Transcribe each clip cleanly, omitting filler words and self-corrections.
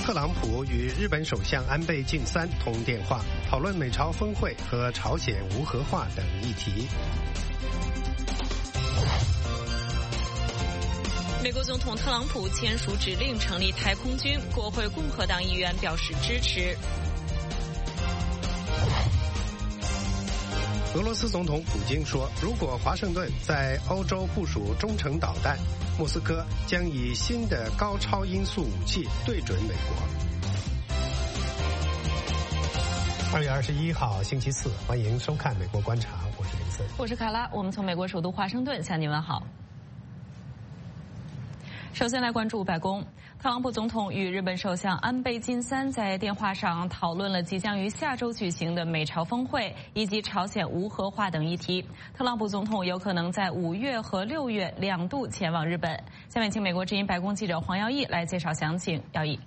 特朗普与日本首相安倍晋三通电话，讨论美朝峰会和朝鲜无核化等议题。 美国总统特朗普签署指令成立太空军，国会共和党议员表示支持。 俄罗斯总统普京说，如果华盛顿在欧洲部署中程导弹，莫斯科将以新的高超音速武器对准美国。2月21号星期四，欢迎收看《美国观察》，我是林森， 我是卡拉，我们从美国首都华盛顿向您问好。首先来关注白宫，特朗普总统与日本首相安倍晋三在电话上讨论了即将于下周举行的美朝峰会以及朝鲜无核化等议题。特朗普总统有可能在5月和6月2度前往日本。下面请美国之音白宫记者黄耀义来介绍详情。耀义。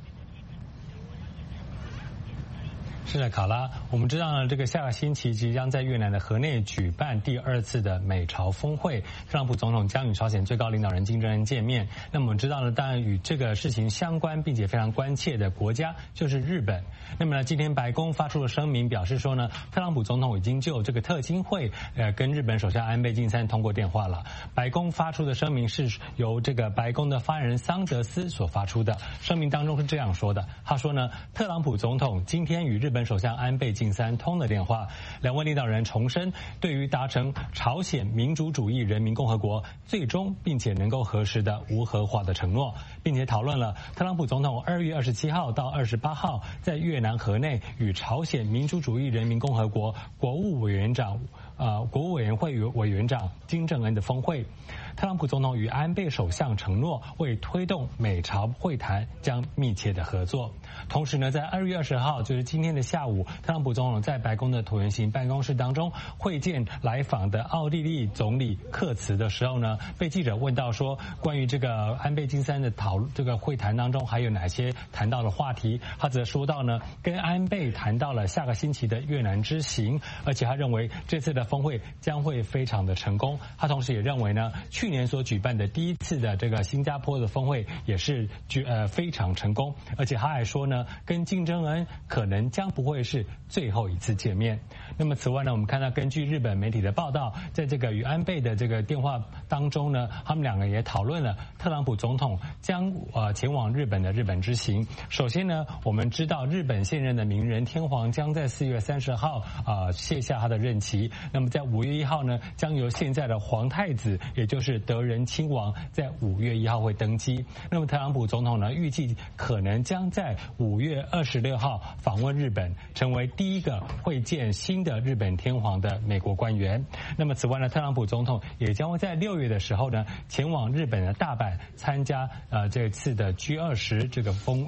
是的，卡拉，我们知道呢，这个下个星期即将在越南的河内举办第2次的美朝峰会，特朗普总统将与朝鲜最高领导人金正恩见面。那么我们知道呢，当然与这个事情相关并且非常关切的国家就是日本。那么呢，今天白宫发出了声明，表示说呢，特朗普总统已经就这个特金会跟日本首相安倍晋三通过电话了。白宫发出的声明是由这个白宫的发言人桑德斯所发出的，声明当中是这样说的，他说呢，特朗普总统今天与日本首相安倍晋三通了电话，两位领导人重申对于达成朝鲜民主主义人民共和国最终并且能够核实的无核化的承诺，并且讨论了特朗普总统2月27号到28号在越南河内与朝鲜民主主义人民共和国国务委员会委员长金正恩的峰会。特朗普总统与安倍首相承诺为推动美朝会谈将密切的合作。同时呢，在2月20号，就是今天的下午，特朗普总统在白宫的椭圆形办公室当中会见来访的奥地利总理克茨的时候呢，被记者问到说，关于这个安倍晋三的这个会谈当中还有哪些谈到的话题，他则说到呢，跟安倍谈到了下个星期的越南之行，而且他认为这次的峰会将会非常的成功。他同时也认为呢，去年所举办的第1次的这个新加坡的峰会也是非常成功，而且他还说呢，跟金正恩可能将不会是最后一次见面。那么此外呢，我们看到根据日本媒体的报道，在这个与安倍的这个电话当中呢，他们两个也讨论了特朗普总统将前往日本的日本之行。首先呢，我们知道日本现任的明仁天皇将在4月30号卸下他的任期，那么在5月1号呢，将由现在的皇太子，也就是德仁亲王，在5月1号会登基。那么特朗普总统呢，预计可能将在5月26号访问日本，成为第一个会见新的日本天皇的美国官员。那么此外呢，特朗普总统也将会在6月的时候呢，前往日本的大阪参加这次的 G20 这个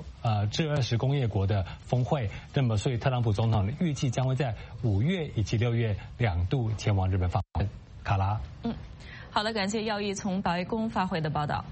G20 工业国的峰会。那么所以特朗普总统预计将会在5月以及6月2度前往日本访问。卡拉， 好的，感谢耀义从白宫发回的报道。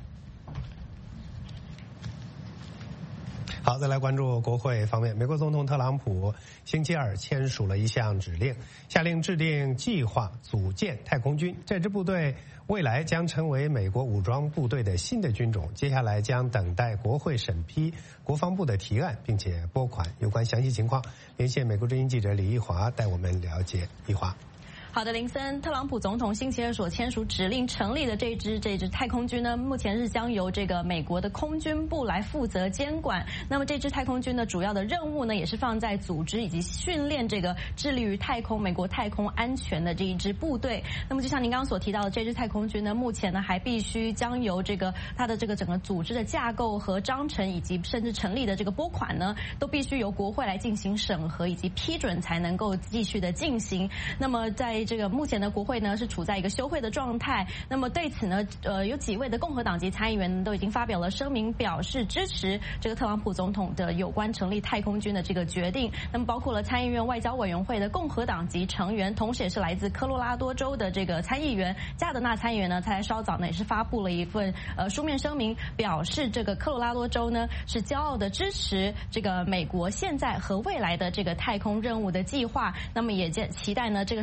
好，再来关注国会方面。美国总统特朗普星期二签署了一项指令，下令制定计划组建太空军。这支部队未来将成为美国武装部队的新的军种，接下来将等待国会审批国防部的提案，并且拨款。有关详细情况，连线美国之音记者李一华带我们了解。一华。 好的，林森，特朗普总统星期二所签署指令成立的这支太空军呢，目前是将由这个美国的空军部来负责监管。那么这支太空军的主要的任务呢，也是放在组织以及训练这个致力于美国太空安全的这一支部队。那么就像您刚刚所提到的，这支太空军呢，目前呢还必须将由它的这个整个组织的架构和章程，以及甚至成立的这个拨款呢，都必须由国会来进行审核以及批准，才能够继续的进行。那么在这个目前的国会呢是处在一个休会的状态。那么对此呢，有几位的共和党籍参议员都已经发表了声明，表示支持这个特朗普总统的有关成立太空军的这个决定。那么包括了参议院外交委员会的共和党籍成员，同时也是来自科罗拉多州的这个参议员加德纳参议员呢，才稍早呢也是发布了一份书面声明，表示这个科罗拉多州呢是骄傲的支持这个美国现在和未来的这个太空任务的计划。那么也期待呢这个审视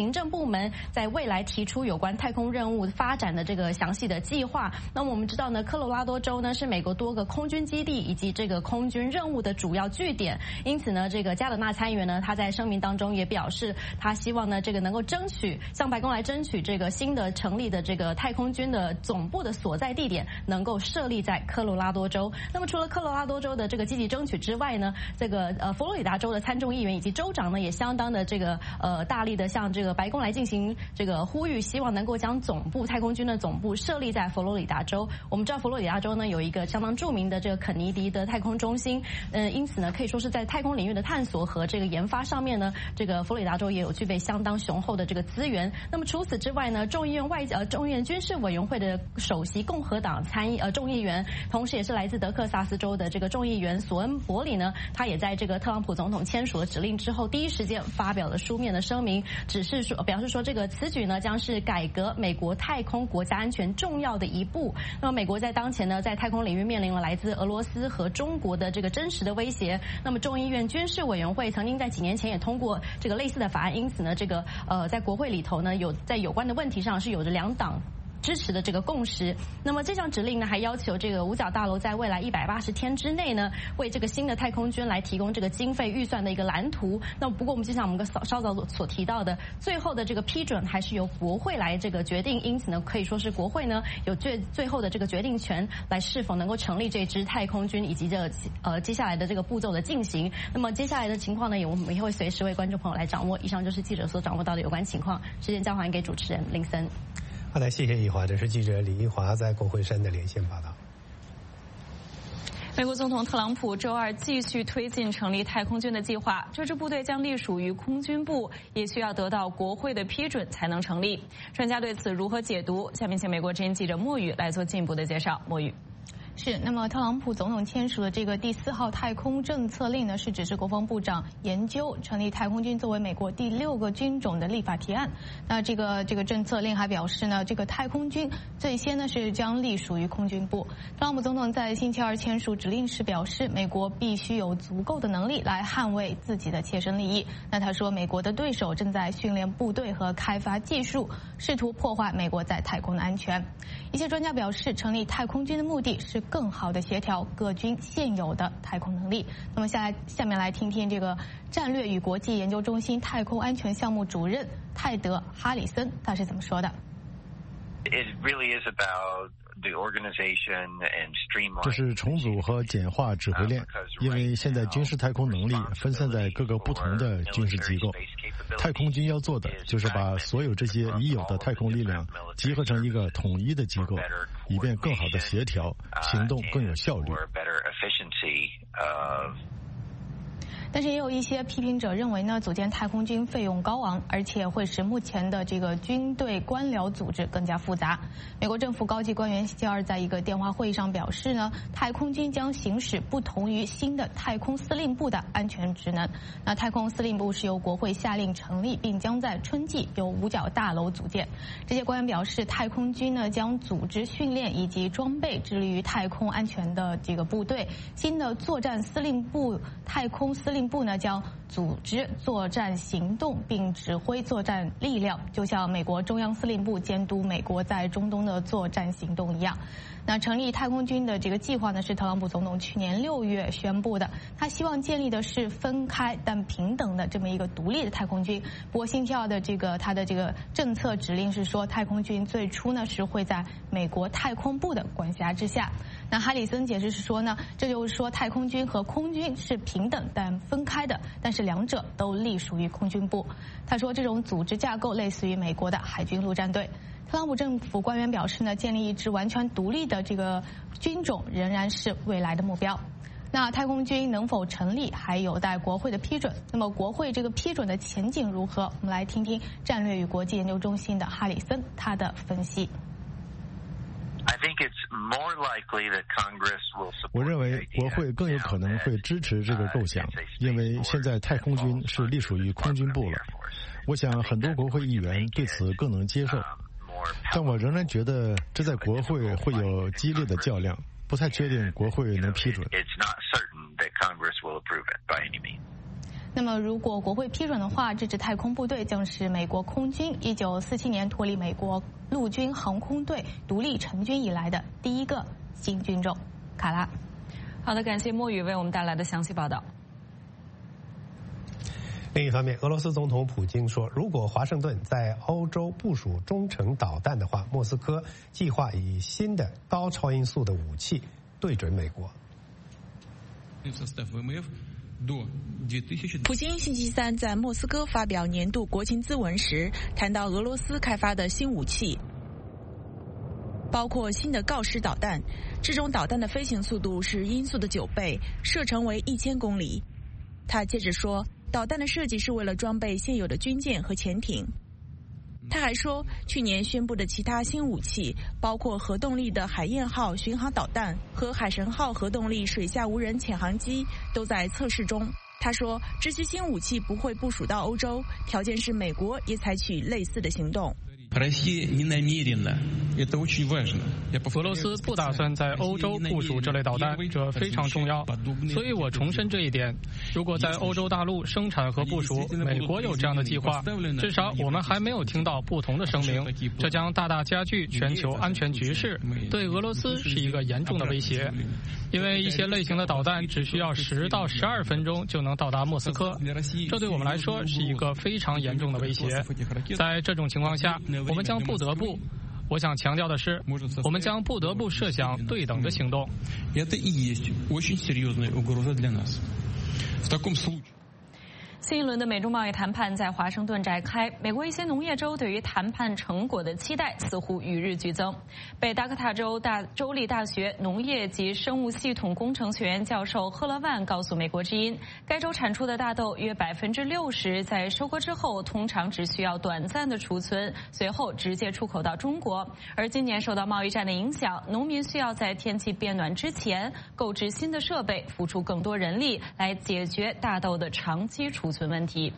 行政部门在未来提出有关太空任务发展的这个详细的计划。那么我们知道呢，科罗拉多州呢是美国多个空军基地以及这个空军任务的主要据点，因此呢，这个加德纳参议员呢，他在声明当中也表示，他希望呢这个能够争取向白宫来争取这个新的成立的这个太空军的总部的所在地点能够设立在科罗拉多州。那么除了科罗拉多州的这个积极争取之外呢，这个佛罗里达州的参众议员以及州长呢，也相当的这个大力的向这个白宫来进行这个呼吁，希望能够将太空军的总部设立在佛罗里达州。我们知道佛罗里达州呢有一个相当著名的这个肯尼迪的太空中心，因此呢可以说是在太空领域的探索和这个研发上面呢，这个佛罗里达州也有具备相当雄厚的这个资源。那么除此之外呢，众议院军事委员会的首席共和党众议员，同时也是来自德克萨斯州的这个众议员索恩伯里呢，他也在这个特朗普总统签署了指令之后，第一时间发表了书面的声明，表示说这个此举呢将是改革美国太空国家安全重要的一步。那么美国在当前呢，在太空领域面临了来自俄罗斯和中国的这个真实的威胁。那么众议院军事委员会曾经在几年前也通过这个类似的法案，因此呢，这个在国会里头呢，在有关的问题上是有着两党支持的这个共识。那么这项指令呢，还要求这个五角大楼在未来180天之内呢，为这个新的太空军来提供这个经费预算的一个蓝图。那不过我们就像我们稍早所提到的，最后的这个批准还是由国会来这个决定，因此呢，可以说是国会呢有最后的这个决定权，来是否能够成立这支太空军以及接下来的这个步骤的进行。那么接下来的情况呢，我们也会随时为观众朋友来掌握。以上就是记者所掌握到的有关情况，时间交还给主持人林森。 好的，谢谢一华，这是记者李一华在国会山的连线报道。 美国总统特朗普周二继续推进成立太空军的计划，这支部队将隶属于空军部，也需要得到国会的批准才能成立。专家对此如何解读？下面请美国之音记者莫宇来做进一步的介绍。莫宇。 是，那么特朗普总统签署的这个第4号太空政策令呢，是指示国防部长研究成立太空军作为美国第6个军种的立法提案。那这个政策令还表示呢，这个太空军最先呢是将隶属于空军部。特朗普总统在星期二签署指令时表示，美国必须有足够的能力来捍卫自己的切身利益。那他说，美国的对手正在训练部队和开发技术，试图破坏美国在太空的安全。一些专家表示，成立太空军的目的是更好的协调各军现有的太空能力。那么下面来听听这个战略与国际研究中心太空安全项目主任泰德·哈里森他是怎么说的。 It really is about the organization and streamlining. 这是重组和简化指挥链，因为现在军事太空能力分散在各个不同的军事机构。太空军要做的就是把所有这些已有的太空力量集合成一个统一的机构，以便更好的协调，行动更有效率。 但是也有一些批评者认为呢，组建太空军费用高昂，而且会使目前的这个军队官僚组织更加复杂。美国政府高级官员星期二在一个电话会议上表示呢，太空军将行使不同于新的太空司令部的安全职能。那太空司令部是由国会下令成立，并将在春季由五角大楼组建。这些官员表示，太空军呢将组织训练以及装备致力于太空安全的这个部队。新的作战司令部太空司令部呢将组织作战行动并指挥作战力量，就像美国中央司令部监督美国在中东的作战行动一样。那成立太空军的这个计划呢，是特朗普总统去年6月宣布的。他希望建立的是分开但平等的这么一个独立的太空军。不过星期二的他的这个政策指令是说，太空军最初呢是会在美国太空部的管辖之下。那哈里森解释是说呢，这就是说太空军和空军是平等但分开的，但是两者都隶属于空军部。他说，这种组织架构类似于美国的海军陆战队。特朗普政府官员表示呢，建立一支完全独立的这个军种仍然是未来的目标。那太空军能否成立还有待国会的批准。那么国会这个批准的前景如何？我们来听听战略与国际研究中心的哈里森他的分析。 我认为国会更有可能会支持这个构想，因为现在太空军是隶属于空军部了。我想很多国会议员对此更能接受，但我仍然觉得这在国会会有激烈的较量，不太确定国会能批准。 那么，如果国会批准的话，这支太空部队将是美国空军1947年脱离美国陆军航空队独立成军以来的第一个新军种。卡拉， 好的，感谢莫宇为我们带来的详细报道。 另一方面，俄罗斯总统普京说，如果华盛顿在欧洲部署中程导弹的话，莫斯科计划以新的高超音速的武器对准美国。 普京星期三在莫斯科发表年度国情咨文时，谈到俄罗斯开发的新武器，包括新的锆石导弹。这种导弹的飞行速度是音速的9倍，射程为1000公里。他接着说，导弹的设计是为了装备现有的军舰和潜艇。他还说，去年宣布的其他新武器，包括核动力的海燕号巡航导弹和海神号核动力水下无人潜航机，都在测试中。他说，这些新武器不会部署到欧洲，条件是美国也采取类似的行动。 俄罗斯不打算在欧洲部署这类导弹，这非常重要。所以我重申这一点。如果在欧洲大陆生产和部署，美国有这样的计划，至少我们还没有听到不同的声明。这将大大加剧全球安全局势，对俄罗斯是一个严重的威胁。因为一些类型的导弹只需要10到12分钟就能到达莫斯科，这对我们来说是一个非常严重的威胁。在这种情况下，我们将不得不，我想强调的是，我们将不得不设想对等的行动。 新一轮的美中贸易谈判在华盛顿展开，美国一些农业州对于谈判成果的期待似乎与日俱增。北达科他州州立大学农业及生物系统工程学院教授赫勒万告诉美国之音，该州产出的大豆约60%在收割之后通常只需要短暂的储存，随后直接出口到中国。而今年受到贸易战的影响，农民需要在天气变暖之前购置新的设备，付出更多人力来解决大豆的长期储存问题。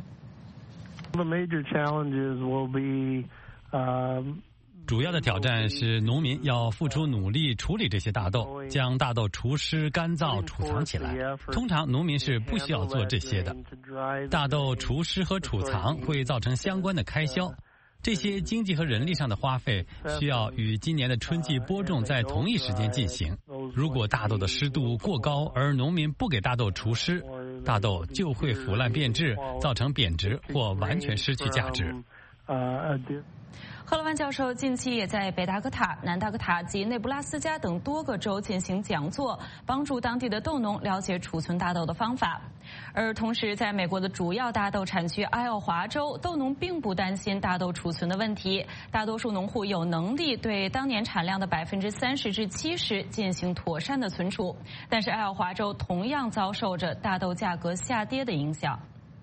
主要的挑战是农民要付出努力处理这些大豆，将大豆除湿、干燥、储藏起来。通常农民是不需要做这些的。大豆除湿和储藏会造成相关的开销，这些经济和人力上的花费需要与今年的春季播种在同一时间进行。如果大豆的湿度过高，而农民不给大豆除湿，大豆就会腐烂变质，造成贬值或完全失去价值。 赫勒万教授近期也在北达科他、南达科他及内布拉斯加等多个州进行讲座，帮助当地的豆农了解储存大豆的方法。而同时，在美国的主要大豆产区爱奥华州，豆农并不担心大豆储存的问题，大多数农户有能力对当年产量的30%至70%进行妥善的存储。但是，爱奥华州同样遭受着大豆价格下跌的影响。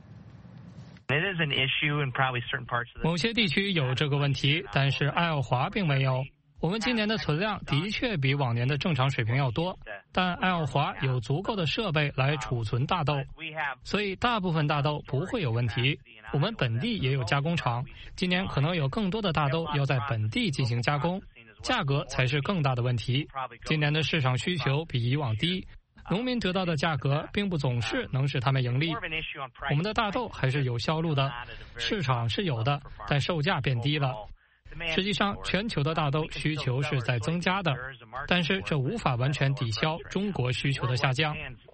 某些地区有这个问题，但是爱奥华并没有。我们今年的存量的确比往年的正常水平要多，但爱奥华有足够的设备来储存大豆，所以大部分大豆不会有问题。我们本地也有加工厂，今年可能有更多的大豆要在本地进行加工，价格才是更大的问题。今年的市场需求比以往低，农民得到的价格并不总是能使他们盈利。我们的大豆还是有销路的，市场是有的，但售价变低了。实际上，全球的大豆需求是在增加的，但是这无法完全抵消中国需求的下降。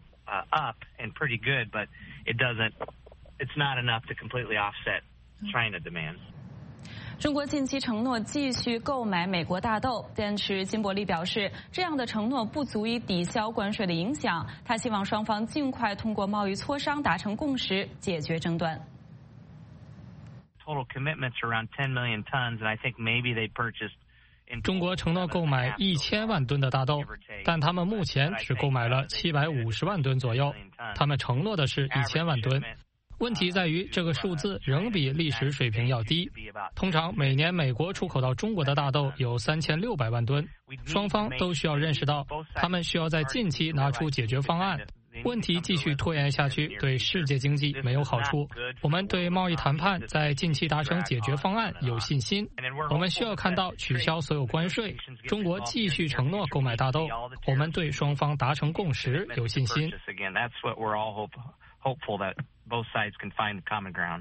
中国近期承诺继续购买美国大豆，但是金伯利表示，这样的承诺不足以抵消关税的影响。他希望双方尽快通过贸易磋商达成共识，解决争端。 中国承诺购买1000万吨的大豆，但他们目前只购买了750万吨左右。他们承诺的是1000万吨。问题在于，这个数字仍比历史水平要低。通常每年美国出口到中国的大豆有3600万吨，双方都需要认识到，他们需要在近期拿出解决方案。问题继续拖延下去，对世界经济没有好处。我们对贸易谈判在近期达成解决方案有信心。我们需要看到取消所有关税，中国继续承诺购买大豆。我们对双方达成共识有信心。 both sides can find common ground.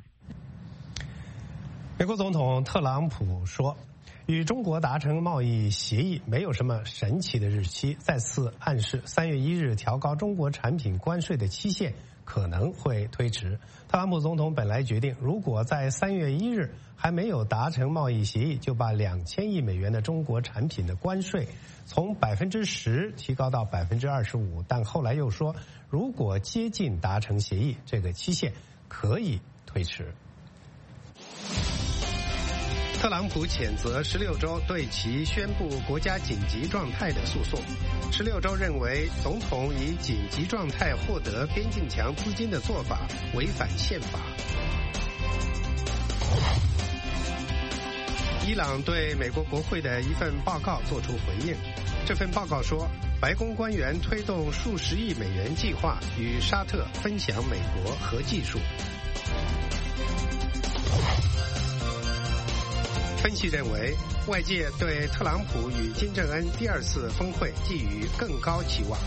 美国总统特朗普说，与中国达成贸易协议没有什么神奇的日期，再次暗示3月1日调高中国产品关税的期限可能会推迟。特朗普总统本来决定，如果在3月1日还没有达成贸易协议，就把2000亿美元的中国产品的关税从10%提高到25%，但后来又说，如果接近达成协议，这个期限可以推迟。特朗普谴责16州对其宣布国家紧急状态的诉讼。16州认为，总统以紧急状态获得边境墙资金的做法违反宪法。伊朗对美国国会的一份报告作出回应。这份报告说，白宫官员推动数十亿美元计划，与沙特分享美国核技术。分析认为，外界对特朗普与金正恩第2次峰会寄予更高期望。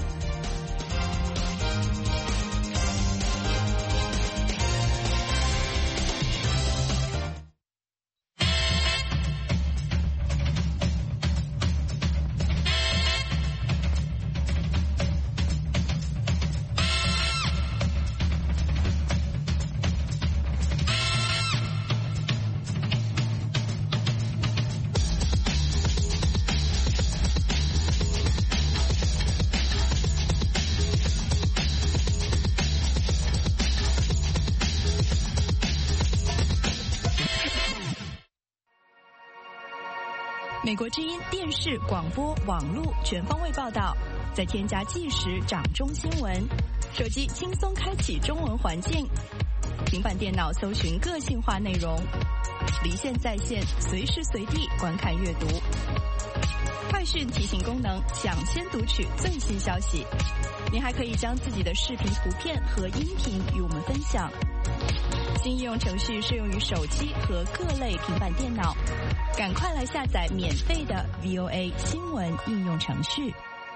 美国之音电视、广播、网络全方位报道，再添加即时掌中新闻，手机轻松开启中文环境，平板电脑搜寻个性化内容，离线在线，随时随地观看阅读。快讯提醒功能，抢先读取最新消息。您还可以将自己的视频、图片和音频与我们分享。新应用程序适用于手机和各类平板电脑，赶快来下载免费的 VOA 新闻应用程序。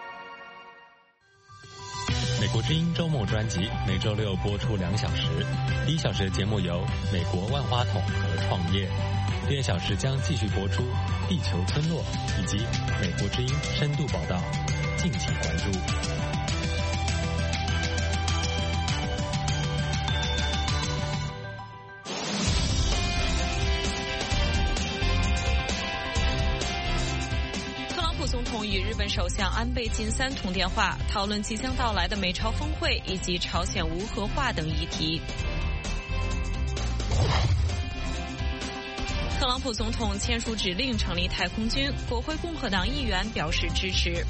美国之音周末专辑每周6播出2小时，第1小时的节目由美国万花筒和创业，第2小时将继续播出地球村落以及美国之音深度报道，敬请关注。 总统与日本首相安倍晋三通电话，讨论即将到来的美朝峰会以及朝鲜无核化等议题。特朗普总统签署指令成立太空军，国会共和党议员表示支持。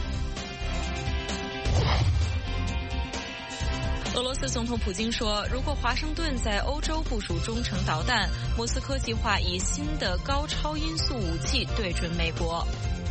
俄罗斯总统普京说，如果华盛顿在欧洲部署中程导弹，莫斯科计划以新的高超音速武器对准美国。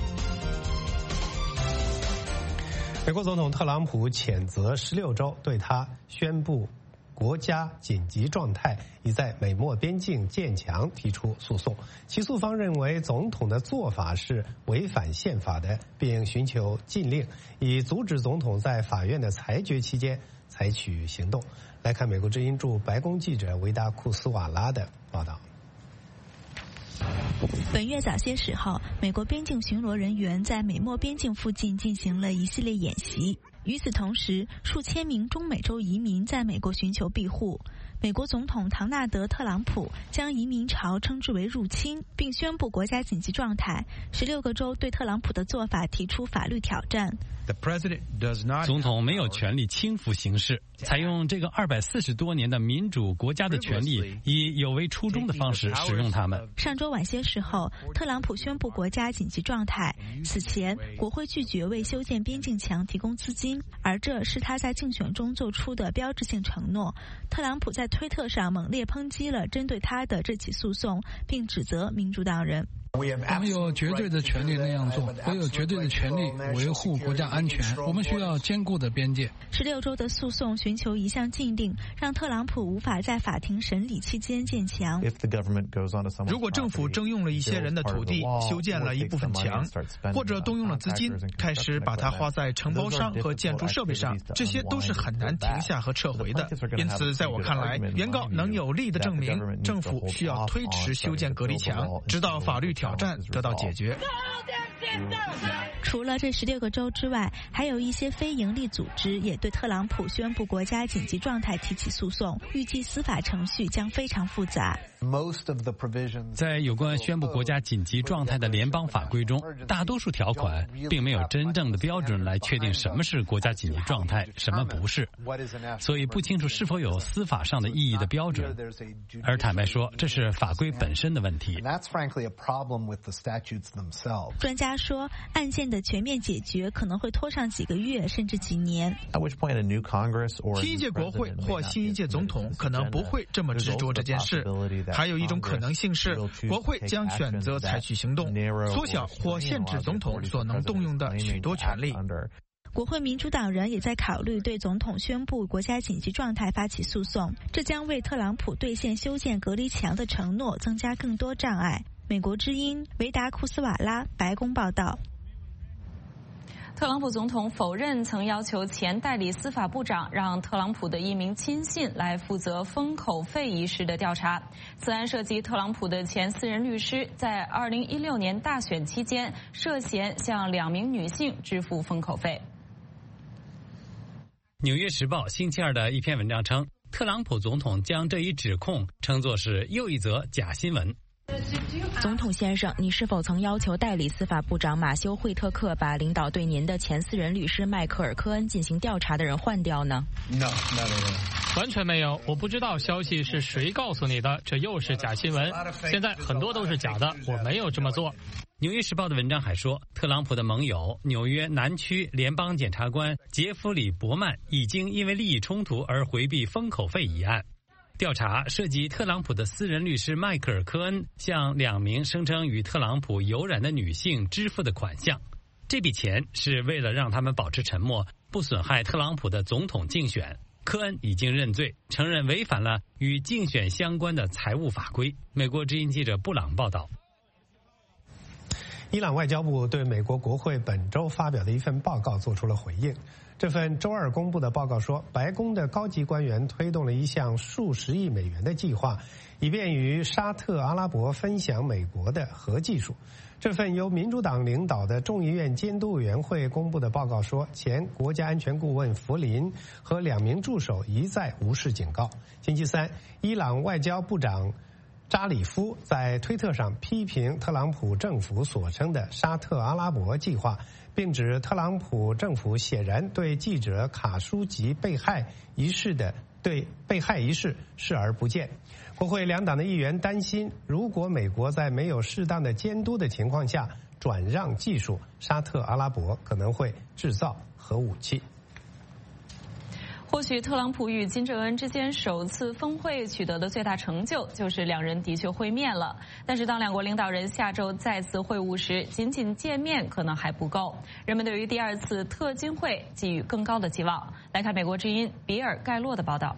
美国总统特朗普谴责16州对他宣布国家紧急状态，已在美墨边境建墙提出诉讼。起诉方认为总统的做法是违反宪法的，并寻求禁令，以阻止总统在法院的裁决期间采取行动。来看美国之音驻白宫记者维达库斯瓦拉的报道。 本月早些时候，美国边境巡逻人员在美墨边境附近进行了一系列演习。与此同时，数千名中美洲移民在美国寻求庇护。美国总统唐纳德·特朗普将移民潮称之为入侵，并宣布国家紧急状态。16个州对特朗普的做法提出法律挑战。 总统没有权利轻浮行事，采用这个240多年的民主国家的权利，以有违初衷的方式使用它们。 上周晚些时候，特朗普宣布国家紧急状态。此前，国会拒绝为修建边境墙提供资金，而这是他在竞选中做出的标志性承诺。特朗普在推特上猛烈抨击了针对他的这起诉讼，并指责民主党人。 我们有绝对的权利那样做，我有绝对的权利维护国家安全。我们需要坚固的边界。 16周的诉讼寻求一项禁令，让特朗普无法在法庭审理期间建墙。 如果政府征用了一些人的土地，修建了一部分墙，或者动用了资金，开始把它花在承包商和建筑设备上，这些都是很难停下和撤回的。因此，在我看来，原告能有力地证明政府需要推迟修建隔离墙，直到法律挑战得到解决。 除了这16个州之外，还有一些非营利组织也对特朗普宣布国家紧急状态提起诉讼，预计司法程序将非常复杂。 在有关宣布国家紧急状态的联邦法规中，大多数条款并没有真正的标准来确定什么是国家紧急状态，什么不是，所以不清楚是否有司法上的意义的标准。而坦白说，这是法规本身的问题。 专家说，案件的全面解决可能会拖上几个月甚至几年。 新一届国会或新一届总统可能不会这么执着这件事。还有一种可能性是，国会将选择采取行动，缩小或限制总统所能动用的许多权利。 国会民主党人也在考虑对总统宣布国家紧急状态发起诉讼，这将为特朗普兑现修建隔离墙的承诺增加更多障碍。美国之音维达库斯瓦拉，白宫报道。 特朗普总统否认曾要求前代理司法部长让特朗普的一名亲信来负责封口费一事的调查。此案涉及特朗普的前私人律师在2016年大选期间涉嫌向2名女性支付封口费。 纽约时报星期二的一篇文章称，特朗普总统将这一指控称作是又一则假新闻。 总统先生，你是否曾要求代理司法部长马修·惠特克把领导对您的前私人律师迈克尔·科恩进行调查的人换掉呢？ No, 完全没有，我不知道消息是谁告诉你的，这又是假新闻。现在很多都是假的，我没有这么做。 纽约时报的文章还说，特朗普的盟友纽约南区联邦检察官杰弗里·伯曼已经因为利益冲突而回避封口费一案。调查涉及特朗普的私人律师迈克尔·科恩向2名声称与特朗普有染的女性支付的款项，这笔钱是为了让他们保持沉默，不损害特朗普的总统竞选。科恩已经认罪，承认违反了与竞选相关的财务法规。美国之音记者布朗报道。 伊朗外交部对美国国会本周发表的一份报告做出了回应。这份周二公布的报告说，白宫的高级官员推动了一项数十亿美元的计划，以便与沙特阿拉伯分享美国的核技术。这份由民主党领导的众议院监督委员会公布的报告说，前国家安全顾问弗林和2名助手一再无视警告。星期三，伊朗外交部长扎里夫在推特上批评特朗普政府所称的沙特阿拉伯计划，并指特朗普政府显然对记者卡舒吉被害一事视而不见。国会2党的议员担心，如果美国在没有适当的监督的情况下转让技术，沙特阿拉伯可能会制造核武器。 或许特朗普与金正恩之间首次峰会取得的最大成就就是2人的确会面了。但是当2国领导人下周再次会晤时，仅仅见面可能还不够。人们对于第2次特金会寄予更高的期望。来看美国之音比尔盖洛的报道。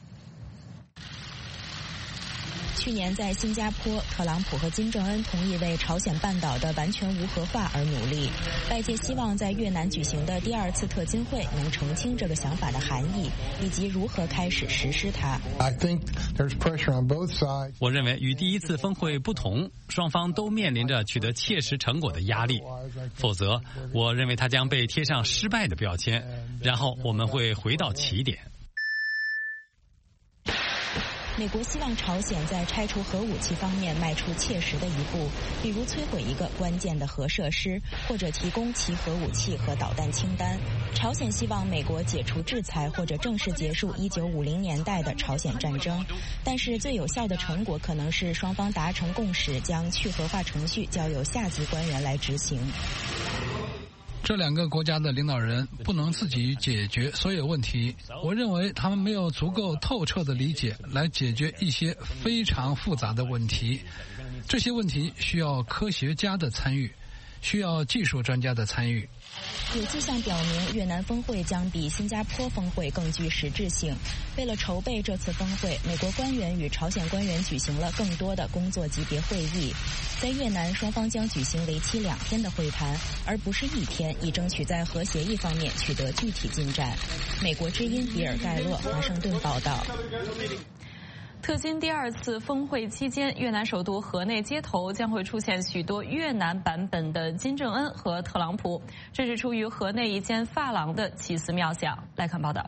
去年在新加坡，特朗普和金正恩同意为朝鲜半岛的完全无核化而努力。外界希望在越南举行的第2次特金会能澄清这个想法的含义，以及如何开始实施它。 我认为与第1次峰会不同，双方都面临着取得切实成果的压力，否则我认为它将被贴上失败的标签，然后我们会回到起点。 美国希望朝鲜在拆除核武器方面迈出切实的一步，比如摧毁一个关键的核设施，或者提供其核武器和导弹清单。朝鲜希望美国解除制裁，或者正式结束1950年代的朝鲜战争。但是最有效的成果可能是双方达成共识，将去核化程序交由下级官员来执行。 这两个国家的领导人不能自己解决所有问题，我认为他们没有足够透彻的理解来解决一些非常复杂的问题。这些问题需要科学家的参与，需要技术专家的参与。 有迹象表明，越南峰会将比新加坡峰会更具实质性。为了筹备这次峰会，美国官员与朝鲜官员举行了更多的工作级别会议。在越南，双方将举行为期2天的会谈，而不是1天，以争取在核协议方面取得具体进展。美国之音比尔盖勒华盛顿报道。 特金第2次峰会期间，越南首都河内街头将会出现许多越南版本的金正恩和特朗普，这是出于河内一间发廊的奇思妙想。来看报道。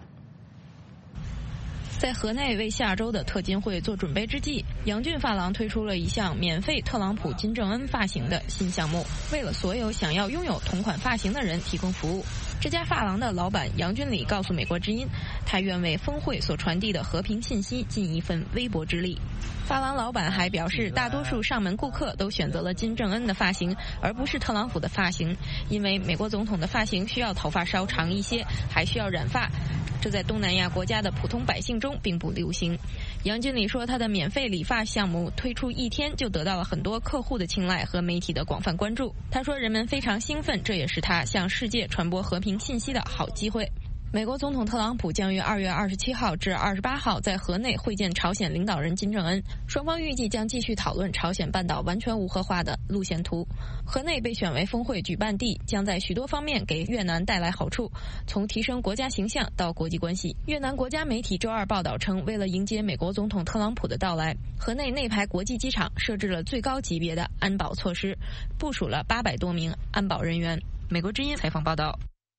在河内为下周的特金会做准备之际，杨俊发廊推出了一项免费特朗普金正恩发型的新项目，为了所有想要拥有同款发型的人提供服务。这家发廊的老板杨俊礼告诉美国之音，他愿为峰会所传递的和平信息尽一份微薄之力。发廊老板还表示，大多数上门顾客都选择了金正恩的发型，而不是特朗普的发型，因为美国总统的发型需要头发稍长一些，还需要染发，这在东南亚国家的普通百姓中并不流行。杨俊礼说，他的免费理发项目推出1天就得到了很多客户的青睐和媒体的广泛关注。他说，人们非常兴奋，这也是他向世界传播和平信息的好机会。美国总统特朗普将于2月27号至28号在河内会见朝鲜领导人金正恩，双方预计将继续讨论朝鲜半岛完全无核化的路线图。河内被选为峰会举办地，将在许多方面给越南带来好处，从提升国家形象到国际关系。越南国家媒体周2报道称，为了迎接美国总统特朗普的到来，河内内排国际机场设置了最高级别的安保措施，部署了800多名安保人员。美国之音采访报道。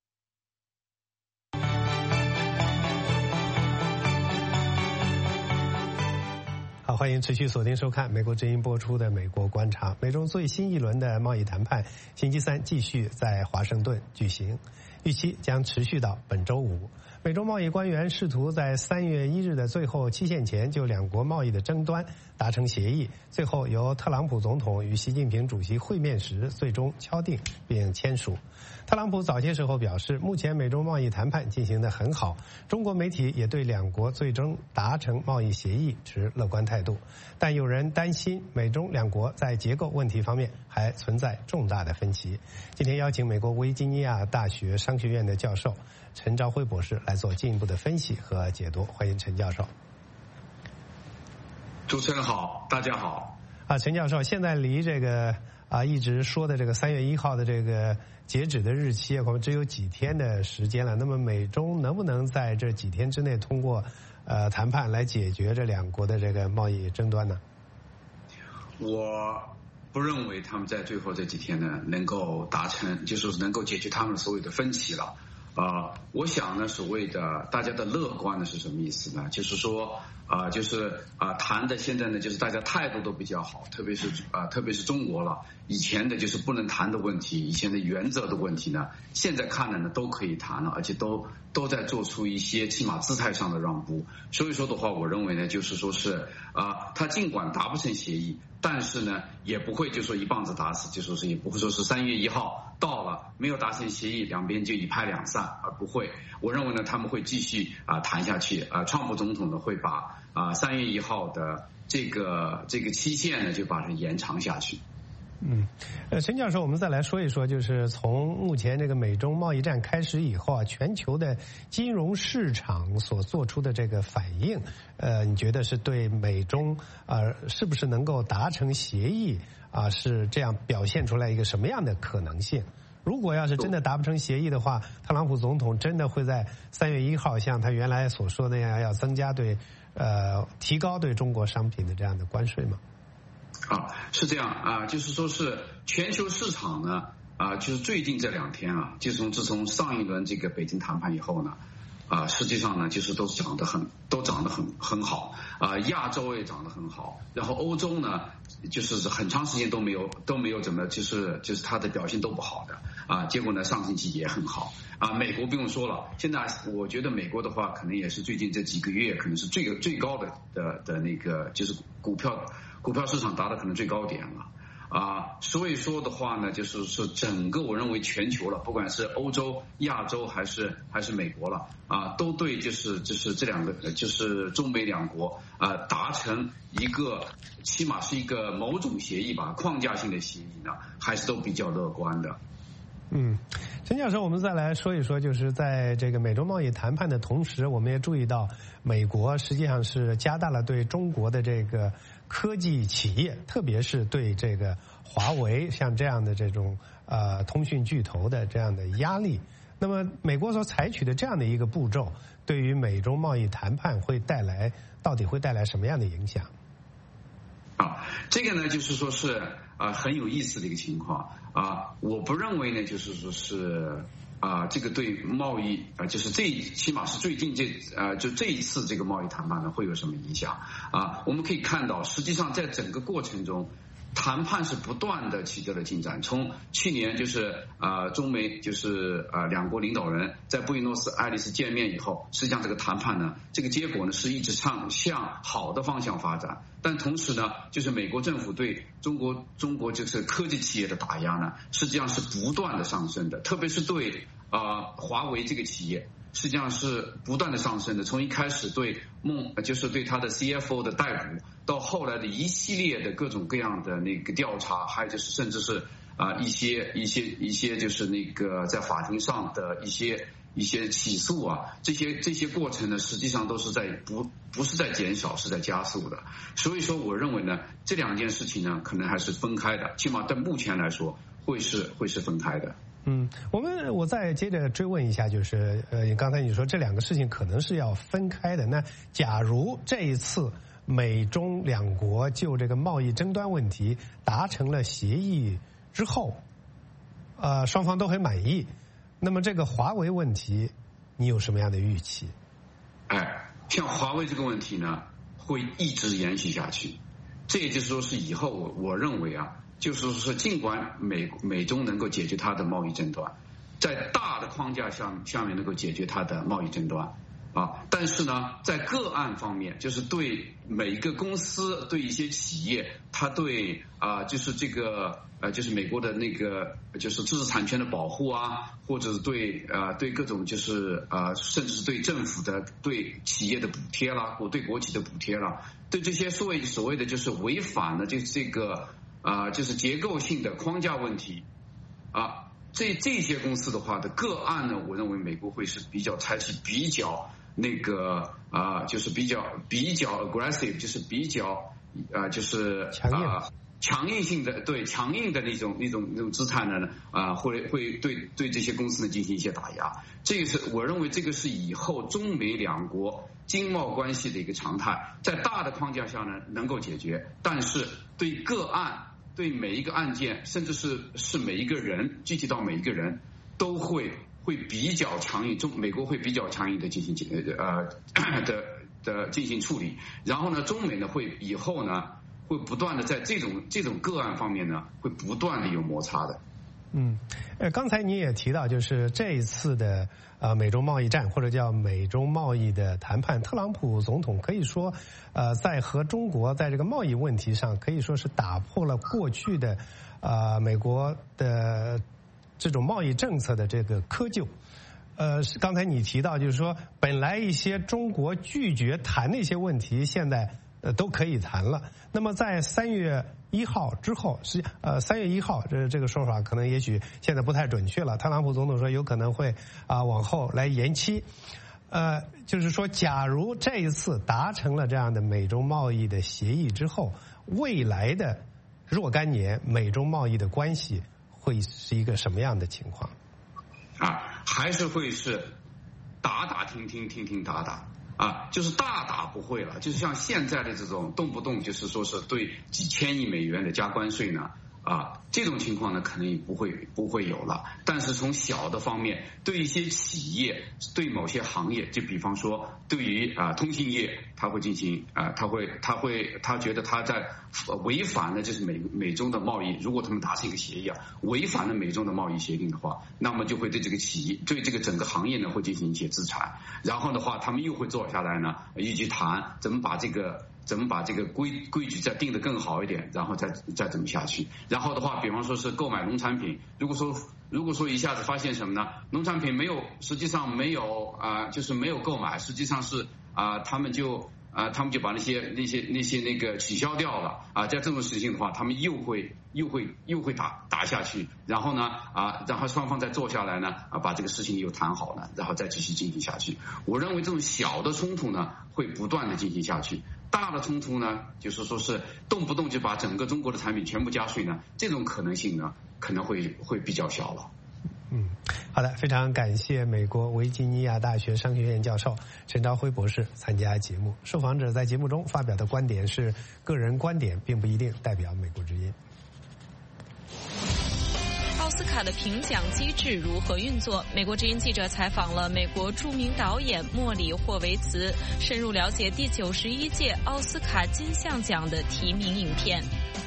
好，欢迎持续锁定收看美国之音播出的《美国观察》。美中最新一轮的贸易谈判星期3继续在华盛顿举行，预期将持续到本周5。美中贸易官员试图在3月1日的最后期限前就两国贸易的争端达成协议，最后由特朗普总统与习近平主席会面时最终敲定并签署。特朗普早些时候表示，目前美中贸易谈判进行得很好，中国媒体也对两国最终达成贸易协议持乐观态度，但有人担心美中两国在结构问题方面还存在重大的分歧。今天邀请美国维吉尼亚大学商学院的教授陈朝辉博士来做进一步的分析和解读，欢迎陈教授。 主持人好，大家好。 陈教授，现在离这个一直说的这个3月1号的这个截止的日期恐怕只有几天的时间了。那么美中能不能在这几天之内通过谈判来解决这两国的这个贸易争端呢？ 我不认为他们在最后这几天呢能够达成，就是能够解决他们所有的分歧了。我想呢，所谓的大家的乐观呢是什么意思呢？就是说谈的现在呢，就是大家态度都比较好，特别是中国了。以前的就是不能谈的问题，以前的原则的问题呢，现在看了呢都可以谈了，而且都在做出一些起码姿态上的让步。所以说的话，我认为呢，就是说是他尽管达不成协议，但是呢也不会就说一棒子打死，就说是也不会说是3月1号到了没有达成协议，两边就一拍两散，而不会。我认为呢，他们会继续谈下去。川普总统呢会把3月1号的这个期限呢就把它延长下去。 陈教授，我们再来说一说，就是从目前这个美中贸易战开始以后全球的金融市场所做出的这个反应，你觉得是对美中是不是能够达成协议是这样表现出来一个什么样的可能性？如果要是真的达不成协议的话，特朗普总统真的会在3月1号像他原来所说的那样，要增加提高对中国商品的这样的关税吗？ 是这样就是说是全球市场呢就是最近这2天自从上一轮这个北京谈判以后呢实际上呢就是都涨得很好亚洲也涨得很好，然后欧洲呢就是很长时间都没有怎么就是它的表现都不好的结果呢上星期也很好美国不用说了，现在我觉得美国的话可能也是最近这几个月可能是最高的那个就是股票市场达到可能最高点了所以说的话呢，就是整个我认为全球了，不管是欧洲、亚洲还是美国了都对就是这两个就是中美两国达成一个起码是一个某种协议吧，框架性的协议呢，还是都比较乐观的。 陈教授，我们再来说一说，就是在这个美洲贸易谈判的同时，我们也注意到美国实际上是加大了对中国的这个科技企业，特别是对这个华为像这样的这种通讯巨头的这样的压力。那么美国所采取的这样的一个步骤，对于美洲贸易谈判到底会带来什么样的影响？ 这个呢，就是说是很有意思的一个情况我不认为呢，就是说是这个对贸易就是起码是最近就这一次这个贸易谈判呢会有什么影响我们可以看到，实际上在整个过程中，谈判是不断的取得了进展。从去年就是中美就是两国领导人在布宜诺斯艾利斯见面以后，实际上这个谈判呢，这个结果呢是一直向好的方向发展。但同时呢，就是美国政府对中国就是科技企业的打压呢，实际上是不断的上升的，特别是对华为这个企业。实际上是不断的上升的，从一开始就是对他的 CFO 的逮捕，到后来的一系列的各种各样的那个调查，还有就是甚至是一些就是那个在法庭上的一些起诉这些过程呢，实际上都是不是在减少，是在加速的。所以说，我认为呢，这两件事情呢，可能还是分开的，起码在目前来说会是分开的。 我再接着追问一下，就是刚才你说这两个事情可能是要分开的，那假如这一次美中两国就这个贸易争端问题达成了协议之后，双方都很满意，那么这个华为问题你有什么样的预期？ 像华为这个问题呢，会一直延续下去。这也就是说是以后我认为就是说尽管美中能够解决它的贸易争端，在大的框架下面能够解决它的贸易争端但是呢，在个案方面，就是对每一个公司、对一些企业，它对就是这个就是美国的那个就是知识产权的保护或者是对各种就是甚至是对政府的对企业的补贴啦，或对国企的补贴啦，对这些所谓的就是违反了就是这个就是结构性的框架问题这些公司的话的个案呢，我认为美国会是采取比较那个就是比较 aggressive， 就是比较就是强硬性的强硬的那种姿态呢会对这些公司呢进行一些打压。这个是我认为这个是以后中美两国经贸关系的一个常态，在大的框架下呢能够解决，但是对个案。对每一个案件，甚至是每一个人，具体到每一个人，都会比较强硬，美国会比较强硬的进行进行处理。然后呢，中美呢以后呢会不断的在这种个案方面呢会不断的有摩擦的。 刚才你也提到，就是这一次的美洲贸易战或者叫美洲贸易的谈判，特朗普总统可以说在和中国在这个贸易问题上可以说是打破了过去的美国的这种贸易政策的这个窠臼。刚才你提到就是说，本来一些中国拒绝谈的一些问题，现在都可以谈了。那么在3月1号之后，3月1号这个说法可能也许现在不太准确了。特朗普总统说有可能会往后来延期。就是说，假如这一次达成了这样的美洲贸易的协议之后，未来的若干年美洲贸易的关系会是一个什么样的情况？ 还是会是打打听听，听听打打。就是大打不会了，就是像现在的这种动不动就是说是对几千亿美元的加关税呢，这种情况呢可能也不会有了。但是从小的方面，对一些企业，对某些行业，就比方说对于通信业，他会进行他觉得他在违反了就是美中的贸易，如果他们达成一个协议违反了美中的贸易协定的话，那么就会对这个企业，对这个整个行业呢会进行一些制裁。然后的话，他们又会坐下来呢，一起谈怎么把这个怎么把这个规矩再定得更好一点，然后再怎么下去。然后的话，比方说是购买农产品，如果说一下子发现什么呢？农产品实际上没有就是没有购买，实际上是他们就把那个取消掉了在这种事情的话，他们又会打下去，然后呢然后双方再坐下来呢把这个事情又谈好了，然后再继续进行下去。我认为这种小的冲突呢会不断的进行下去，大的冲突呢就是说是动不动就把整个中国的产品全部加税呢，这种可能性呢可能会比较小了。 好的，非常感谢美国维吉尼亚大学商学院教授陈朝辉博士参加节目。受访者在节目中发表的观点是个人观点，并不一定代表美国之音。 奥斯卡的评奖机制如何运作？美国之音记者采访了美国著名导演莫里·霍维茨，深入了解第91届奥斯卡金像奖的提名影片。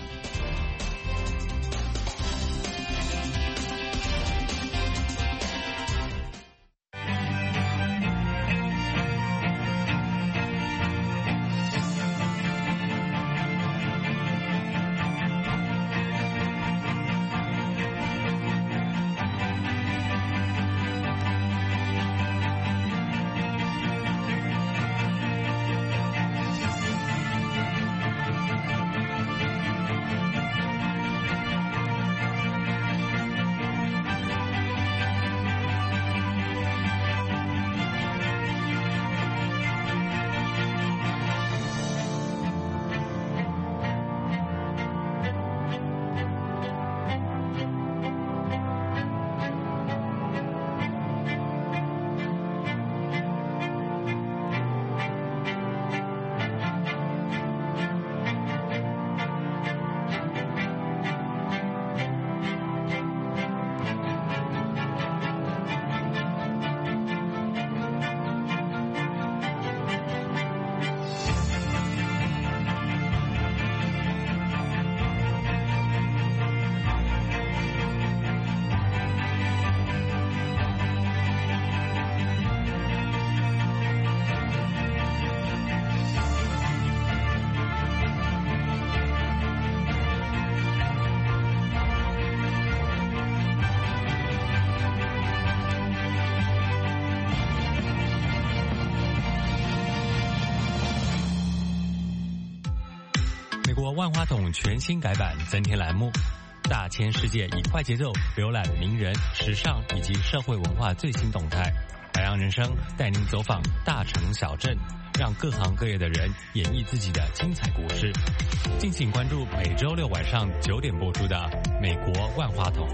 万花筒全新改版增添栏目，大千世界以快节奏浏览名人、时尚以及社会文化最新动态。海洋人生带您走访大城小镇，让各行各业的人演绎自己的精彩故事。敬请关注每周六晚上9点播出的《美国万花筒》。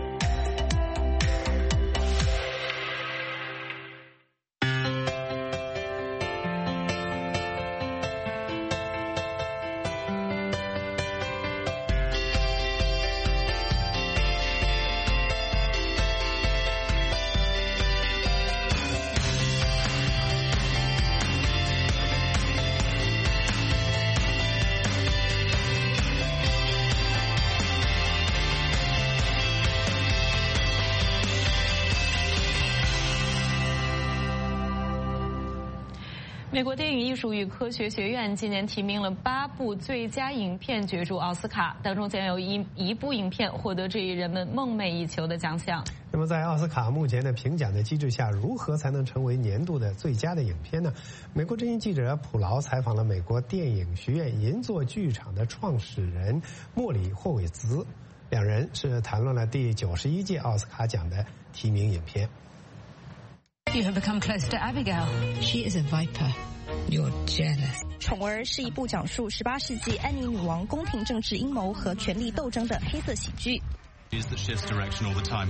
美国电影艺术与科学学院今年提名了8部最佳影片角逐奥斯卡，当中将有一部影片获得这一人们梦寐以求的奖项。 那么在奥斯卡目前的评奖的机制下，如何才能成为年度的最佳的影片呢？美国之音记者普劳采访了美国电影学院银座剧场的创始人莫里·霍韦茨，两人是谈论了第91届奥斯卡奖的提名影片。 You have become close to Abigail. She is a viper. You're jealous. 宠儿是一部讲述18世纪安妮女王宫廷政治阴谋和权力斗争的黑色喜剧。 That shifts direction all the time.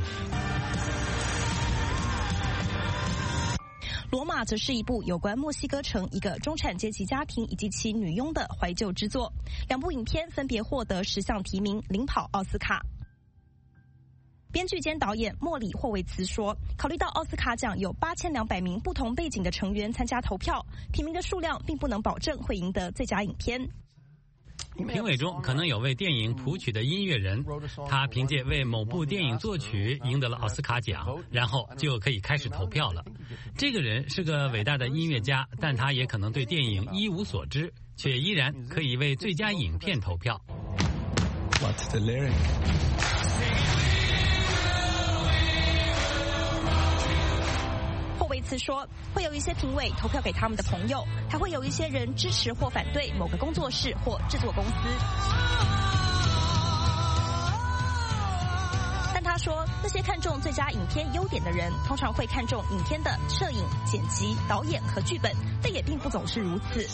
罗马则是一部有关墨西哥城一个中产阶级家庭以及其女佣的怀旧之作。两部影片分别获得10项提名，领跑奥斯卡。编剧兼导演莫里·霍维茨说，考虑到奥斯卡奖有8200名不同背景的成员参加投票，提名的数量并不能保证会赢得最佳影片。 评委中可能有为电影谱曲的音乐人，他凭借为某部电影作曲赢得了奥斯卡奖，然后就可以开始投票了。这个人是个伟大的音乐家，但他也可能对电影一无所知。 却依然可以为最佳影片投票。 What's the lyric? 霍维茨说，会有一些评委投票给他们的朋友，还会有一些人支持或反对某个工作室或制作公司。但他说，那些看重最佳影片优点的人，通常会看重影片的摄影、剪辑、导演和剧本，但也并不总是如此。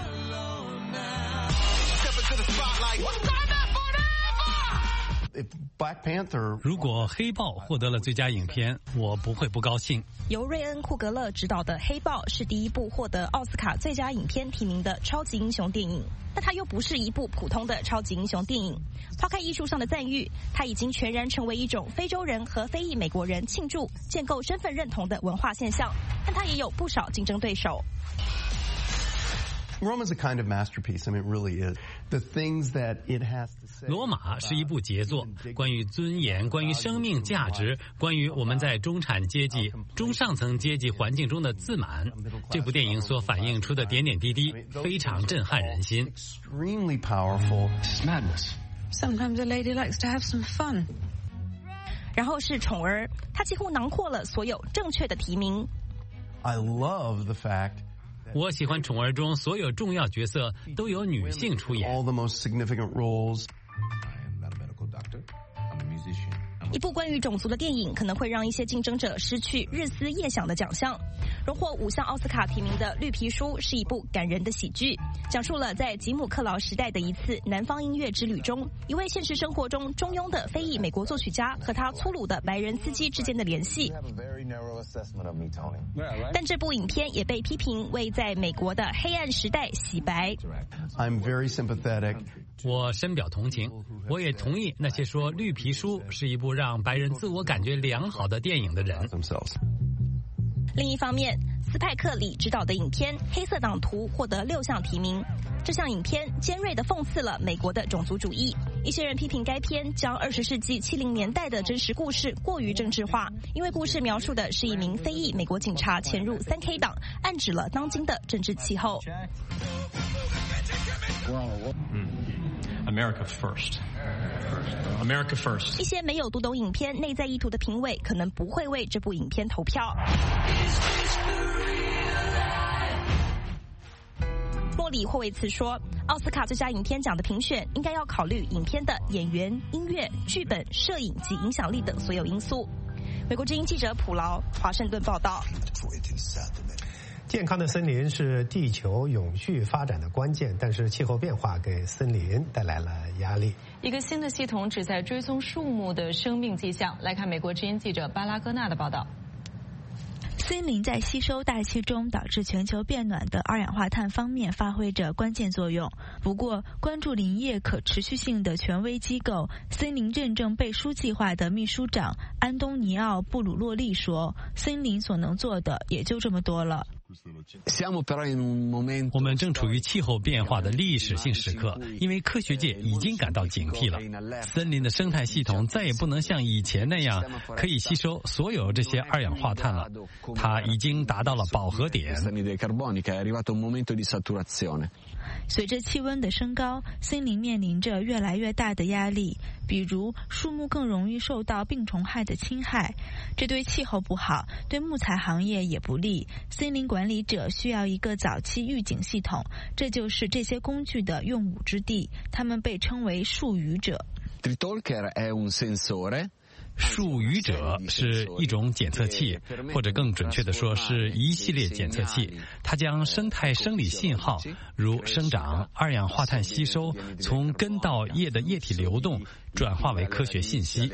如果黑豹获得了最佳影片，我不会不高兴。 由瑞恩·库格勒执导的《黑豹》是第一部获得奥斯卡最佳影片提名的超级英雄电影，但它又不是一部普通的超级英雄电影。抛开艺术上的赞誉，它已经全然成为一种非洲人和非裔美国人庆祝、建构身份认同的文化现象，但它也有不少竞争对手。 Rome is a kind of masterpiece. I mean, it really is. The things that it has to say. 罗马是一部杰作，关于尊严，关于生命价值，关于我们在中产阶级、中上层阶级环境中的自满。这部电影所反映出的点点滴滴，非常震撼人心。 Extremely powerful. It's madness. Sometimes a lady likes to have some fun. 然后是宠儿，它几乎囊括了所有正确的提名。 I love the fact. 我喜欢宠儿中所有重要角色都由女性出演。 All the most significant roles. 一部关于种族的电影可能会让一些竞争者失去日思夜想的奖项。荣获5项奥斯卡提名的《绿皮书》是一部感人的喜剧，讲述了在吉姆·克劳时代的一次南方音乐之旅中，一位现实生活中中庸的非裔美国作曲家和他粗鲁的白人司机之间的联系。但这部影片也被批评为在美国的黑暗时代洗白。 I'm very sympathetic. 我深表同情，我也同意那些说《绿皮书》是一部让白人自我感觉良好的电影的人。 另一方面，斯派克·李执导的影片《黑色党徒》获得6项提名。这项影片尖锐地讽刺了美国的种族主义。一些人批评该片将20世纪70年代的真实故事过于政治化，因为故事描述的是一名非裔美国警察潜入3K 党，暗指了当今的政治气候。 America first. America first. 一些没有读懂影片内在意图的评委可能不会为这部影片投票。莫里·霍维茨说，奥斯卡最佳影片奖的评选应该要考虑影片的演员、音乐、剧本、摄影及影响力等所有因素。美国之音记者普劳华盛顿报道。 健康的森林是地球永续发展的关键，但是气候变化给森林带来了压力。 一个新的系统旨在追踪树木的生命迹象。来看美国之音记者巴拉戈纳的报道。 森林在吸收大气中导致全球变暖的二氧化碳方面发挥着关键作用。不过，关注林业可持续性的权威机构森林认证背书计划的秘书长安东尼奥·布鲁洛利说，森林所能做的也就这么多了。 我们正处于气候变化的历史性时刻，因为科学界已经感到警惕了。森林的生态系统再也不能像以前那样可以吸收所有这些二氧化碳了，它已经达到了饱和点。 随着气温的升高，森林面临着越来越大的压力，比如树木更容易受到病虫害的侵害，这对气候不好，对木材行业也不利。森林管理者需要一个早期预警系统，这就是这些工具的用武之地，他们被称为树语者。 树语者是一种检测器，或者更准确地说是一系列检测器，它将生态生理信号，如生长、二氧化碳吸收，从根到叶的液体流动，转化为科学信息。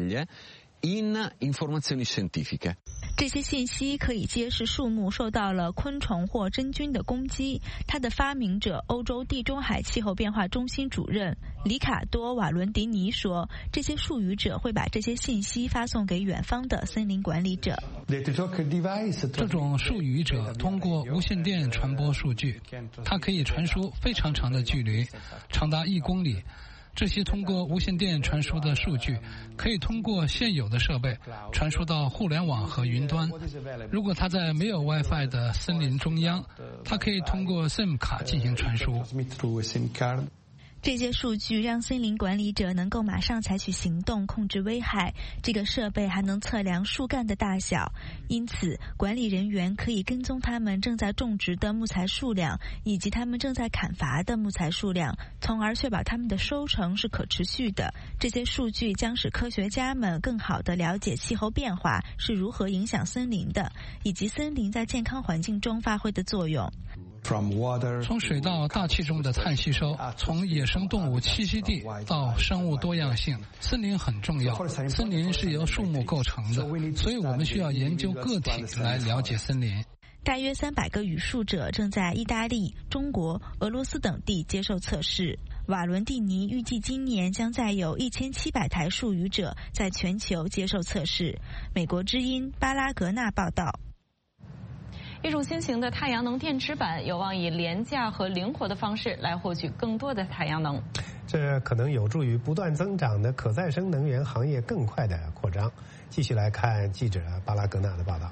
这些信息可以揭示树木受到了昆虫或真菌的攻击。它的发明者欧洲地中海气候变化中心主任里卡多·瓦伦迪尼说，这些树语者会把这些信息发送给远方的森林管理者。 这种树语者通过无线电传播数据，它可以传输非常长的距离，长达1公里。 这些通过无线电传输的数据可以通过现有的设备传输到互联网和云端。如果它在没有 WiFi 的森林中央，它可以通过 SIM 卡进行传输。 这些数据让森林管理者能够马上采取行动控制危害。这个设备还能测量树干的大小，因此管理人员可以跟踪他们正在种植的木材数量以及他们正在砍伐的木材数量，从而确保他们的收成是可持续的。这些数据将使科学家们更好地了解气候变化是如何影响森林的，以及森林在健康环境中发挥的作用。 从水到大气中的碳吸收，从野生动物栖息地到生物多样性，森林很重要。森林是由树木构成的，所以我们需要研究个体来了解森林。 大约300个语述者正在意大利、中国、俄罗斯等地接受测试。瓦伦蒂尼预计今年将再有1700台术语者在全球接受测试。美国之音巴拉格纳报道。 一种新型的太阳能电池板有望以廉价和灵活的方式来获取更多的太阳能， 这可能有助于不断增长的可再生能源行业更快的扩张。继续来看记者巴拉格纳的报道。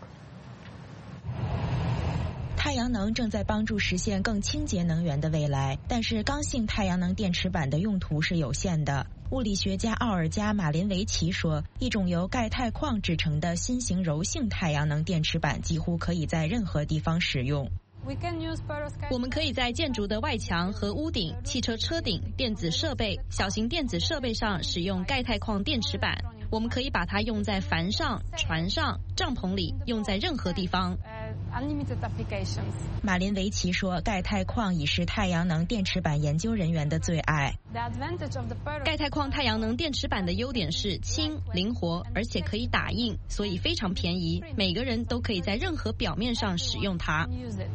太阳能正在帮助实现更清洁能源的未来，但是刚性太阳能电池板的用途是有限的。物理学家奥尔加·马林维奇说，一种由钙钛矿制成的新型柔性太阳能电池板几乎可以在任何地方使用。 我们可以在建筑的外墙和屋顶、汽车车顶、电子设备、小型电子设备上使用钙钛矿电池板。我们可以把它用在帆上、船上、帐篷里，用在任何地方。 马林维奇说，钙钛矿已是太阳能电池板研究人员的最爱。 钙钛矿太阳能电池板的优点是轻、灵活，而且可以打印，所以非常便宜，每个人都可以在任何表面上使用它。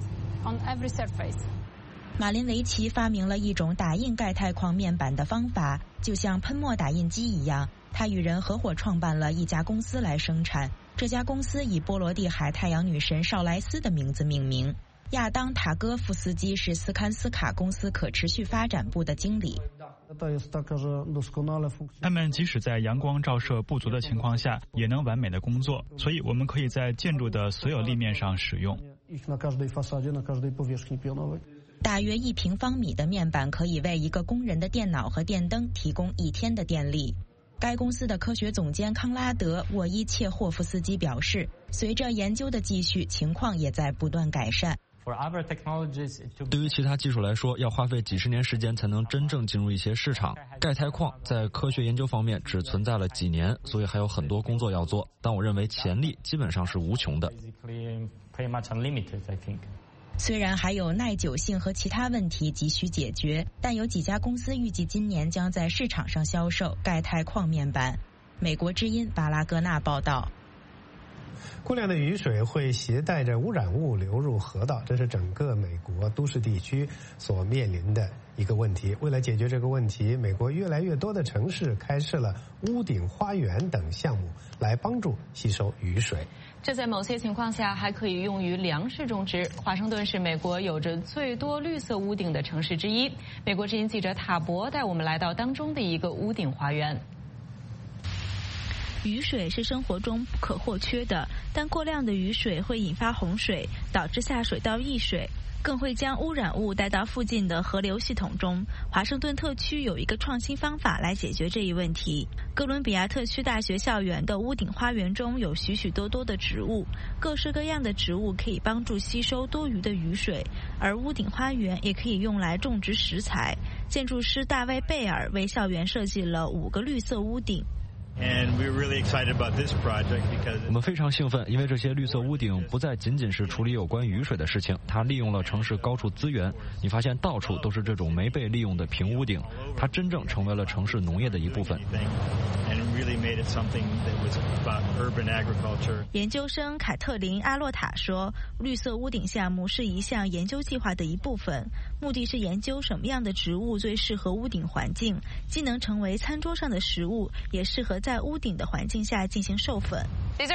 马林维奇发明了一种打印钙钛矿面板的方法，就像喷墨打印机一样。他与人合伙创办了一家公司来生产，这家公司以波罗的海太阳女神绍莱斯的名字命名。亚当·塔戈夫斯基是斯堪斯卡公司可持续发展部的经理。 他们即使在阳光照射不足的情况下也能完美的工作，所以我们可以在建筑的所有立面上使用。 大约1平方米的面板可以为一个工人的电脑和电灯提供1天的电力。该公司的科学总监康拉德·沃伊切霍夫斯基表示，随着研究的继续，情况也在不断改善。 对于其他技术来说，要花费几十年时间才能真正进入一些市场。钙钛矿在科学研究方面只存在了几年，所以还有很多工作要做，但我认为潜力基本上是无穷的。 虽然还有耐久性和其他问题急需解决，但有几家公司预计今年将在市场上销售钙钛矿面板。美国之音巴拉格纳报道。 过量的雨水会携带着污染物流入河道，这是整个美国都市地区所面临的一个问题。为了解决这个问题，美国越来越多的城市开设了屋顶花园等项目，来帮助吸收雨水。 这在某些情况下还可以用于粮食种植。华盛顿是美国有着最多绿色屋顶的城市之一。美国之音记者塔博带我们来到当中的一个屋顶花园。 雨水是生活中不可或缺的，但过量的雨水会引发洪水，导致下水道溢水，更会将污染物带到附近的河流系统中。华盛顿特区有一个创新方法来解决这一问题。哥伦比亚特区大学校园的屋顶花园中有许许多多的植物，各式各样的植物可以帮助吸收多余的雨水，而屋顶花园也可以用来种植食材。建筑师大卫·贝尔为校园设计了5个绿色屋顶。 我们非常兴奋，因为这些绿色屋顶不再仅仅是处理有关雨水的事情，它利用了城市高处资源。你发现到处都是这种没被利用的平屋顶，它真正成为了城市农业的一部分。 研究生凯特琳·阿洛塔说，绿色屋顶项目是一项研究计划的一部分，目的是研究什么样的植物最适合屋顶环境，既能成为餐桌上的食物，也适合在屋顶的环境下进行授粉。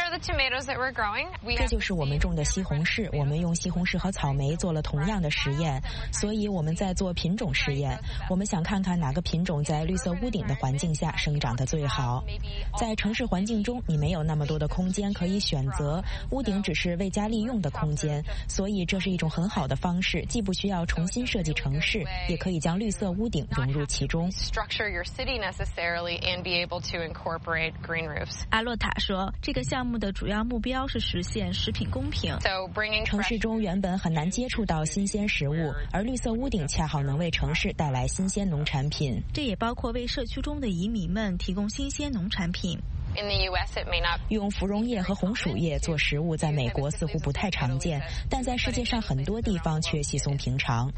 这就是我们种的西红柿，我们用西红柿和草莓做了同样的实验，所以我们在做品种实验。我们想看看哪个品种在绿色屋顶的环境下生长得最好。在城市环境中，你没有那么多的空间可以选择，屋顶只是未加利用的空间，所以这是一种很好的方式，既不需要重新设计城市，也可以将绿色屋顶融入其中。 阿洛塔说，这个项目的主要目标是实现食品公平。 城市中原本很难接触到新鲜食物，而绿色屋顶恰好能为城市带来新鲜农产品。 这也包括为社区中的移民们提供新鲜农产品。 用芙蓉叶和红薯叶做食物在美国似乎不太常见，但在世界上很多地方却稀松平常。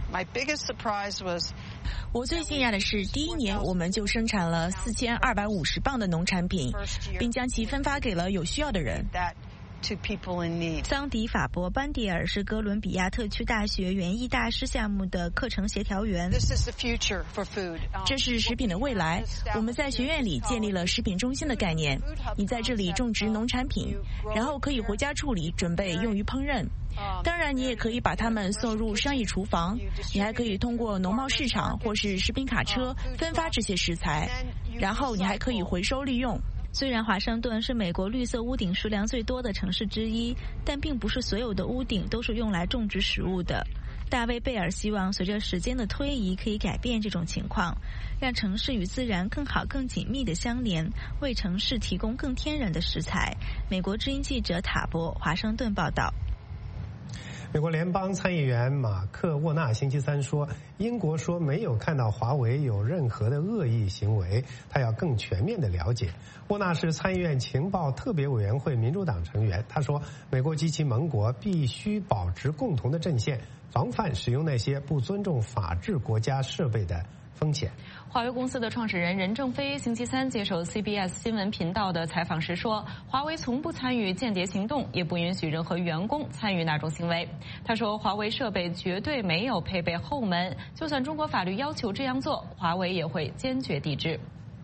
我最惊讶的是，第一年我们就生产了4250磅的农产品，并将其分发给了有需要的人。 桑迪法博班迪尔是哥伦比亚特区大学园艺大师项目的课程协调员。 这是食品的未来。我们在学院里建立了食品中心的概念。你在这里种植农产品，然后可以回家处理，准备用于烹饪。当然，你也可以把它们送入商业厨房。你还可以通过农贸市场或是食品卡车分发这些食材，然后你还可以回收利用。 虽然华盛顿是美国绿色屋顶数量最多的城市之一，但并不是所有的屋顶都是用来种植食物的。大卫·贝尔希望随着时间的推移可以改变这种情况，让城市与自然更好、更紧密的相连，为城市提供更天然的食材。美国之音记者塔博华盛顿报道。 美国联邦参议员马克·沃纳星期三说，英国说没有看到华为有任何的恶意行为，他要更全面的了解。沃纳是参议院情报特别委员会民主党成员，他说，美国及其盟国必须保持共同的阵线，防范使用那些不尊重法治国家设备的风险。 华为公司的创始人任正非星期三接受 CBS 新闻频道的采访时说，华为从不参与间谍行动，也不允许任何员工参与那种行为。他说，华为设备绝对没有配备后门，就算中国法律要求这样做，华为也会坚决抵制。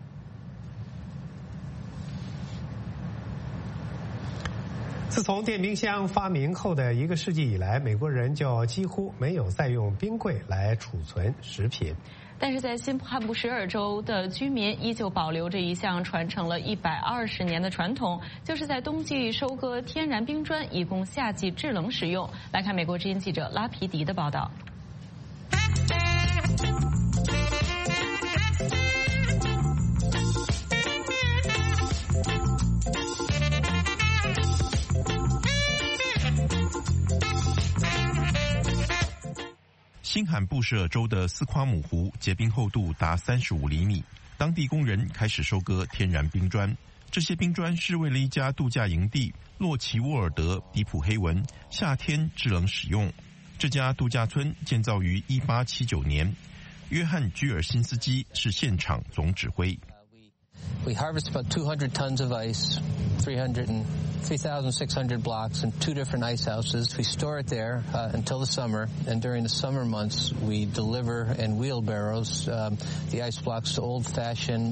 自从电冰箱发明后的1个世纪以来，美国人就几乎没有再用冰柜来储存食品。 但是在新罕布什尔州的居民依旧保留着一项传承了120年的传统，就是在冬季收割天然冰砖，以供夏季制冷使用。来看美国之音记者拉皮迪的报道。 新罕布什尔州的斯夸姆湖结冰厚度达35厘米，当地工人开始收割天然冰砖。这些冰砖是为了一家度假营地洛奇沃尔德迪普黑文夏天制冷使用。这家度假村建造于1879年，约翰居尔辛斯基是现场总指挥。 We harvest about 200 tons of ice, 3,600 blocks in 2 different ice houses. We store it there until the summer, and during the summer months, we deliver in wheelbarrows the ice blocks to old-fashioned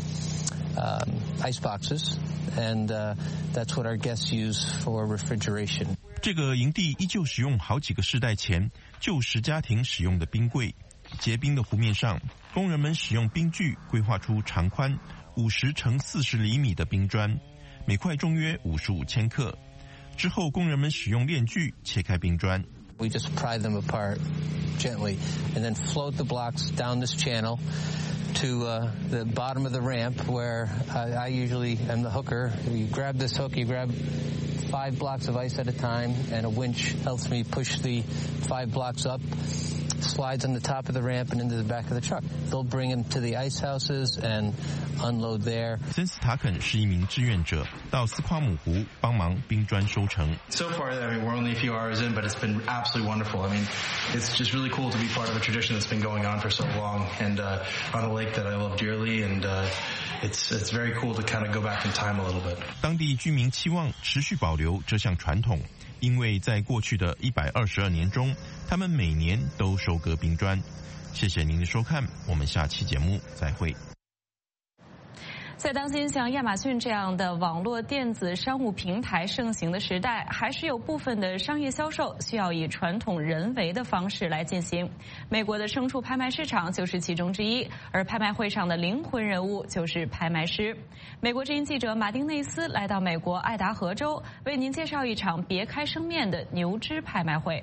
ice boxes, and that's what our guests use for refrigeration. 这个营地依旧使用好几个世代前旧时家庭使用的冰柜。结冰的湖面上，工人们使用冰锯规划出长宽50乘40厘米的冰砖，每块重约55千克。之后，工人们使用链锯切开冰砖。 We just pry them apart gently, and then float the blocks down this channel to the bottom of the ramp, where I usually am the hooker. You grab this hook, you grab 5 blocks of ice at a time, and a winch helps me push the 5 blocks up. Slides on the top of the ramp and into the back of the truck. They'll bring them to the ice houses and unload there. 森斯塔肯是一名志愿者，到斯夸姆湖帮忙冰砖收成。 So far, we're only a few hours in, but it's been absolutely wonderful. It's just really cool to be part of a tradition that's been going on for so long, and on a lake that I love dearly, and it's very cool to kind of go back in time a little bit. 当地居民期望持续保留这项传统，因为在过去的122年中，他们每年都收割冰砖。谢谢您的收看，我们下期节目再会。 在当今像亚马逊这样的网络电子商务平台盛行的时代，还是有部分的商业销售需要以传统人为的方式来进行。美国的牲畜拍卖市场就是其中之一，而拍卖会上的灵魂人物就是拍卖师。美国之音记者马丁内斯来到美国爱达荷州，为您介绍一场别开生面的牛只拍卖会。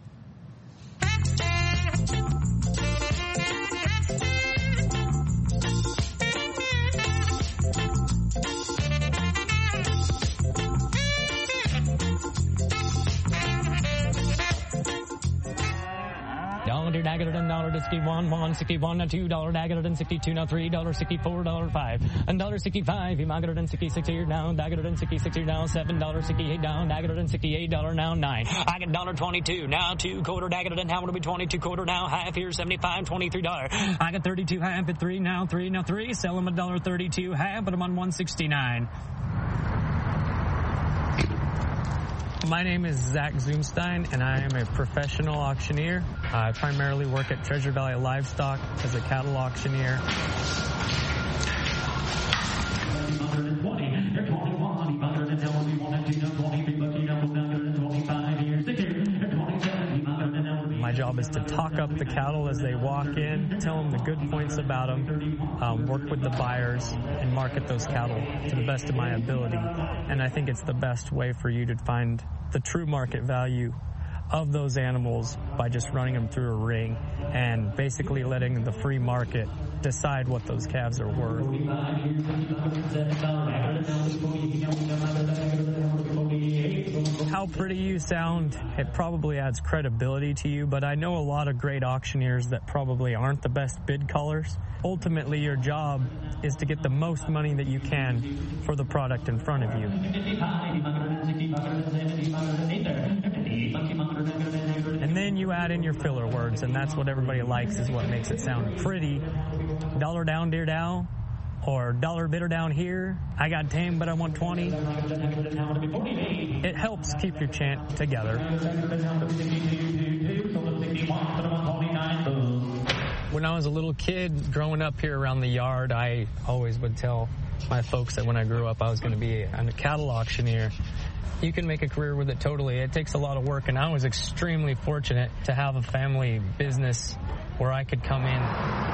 $1 dagger and $1.61, $1.61, now $2 dagger and $62, now $3.64, $5, $1.65, $1.66 here now, dagger and $66 here now, $7.68 down, dagger and $68 now, 9. I get $1.22 now, 2 quarter dagger and how will be 22 quarter now, half here, $75, $23. I got 32 half at 3 now, 3 now 3, sell them $1.32 half, but I'm on 169. My name is Zach Zoomstein, and I am a professional auctioneer. I primarily work at Treasure Valley Livestock as a cattle auctioneer. My job is to talk up the cattle as they walk in, tell them the good points about them, work with the buyers, and market those cattle to the best of my ability. And I think it's the best way for you to find the true market value of those animals by just running them through a ring and basically letting the free market decide what those calves are worth. How pretty you sound, it probably adds credibility to you, but I know a lot of great auctioneers that probably aren't the best bid callers. Ultimately, your job is to get the most money that you can for the product in front of you. And then you add in your filler words, and that's what everybody likes, is what makes it sound pretty. $1 down, dear down, or $1 bidder down here. I got 10, but I want 20. It helps keep your chant together. When I was a little kid growing up here around the yard, I always would tell my folks that when I grew up I was going to be a cattle auctioneer. You can make a career with it totally. It takes a lot of work, and I was extremely fortunate to have a family business where I could come in.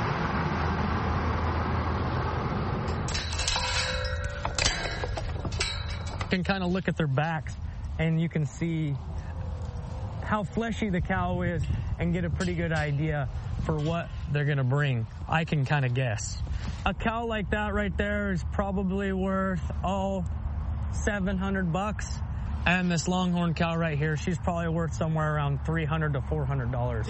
You can kind of look at their backs and you can see how fleshy the cow is and get a pretty good idea for what they're going to bring. I can kind of guess. A cow like that right there is probably worth, $700. And this longhorn cow right here, she's probably worth somewhere around $300 to $400.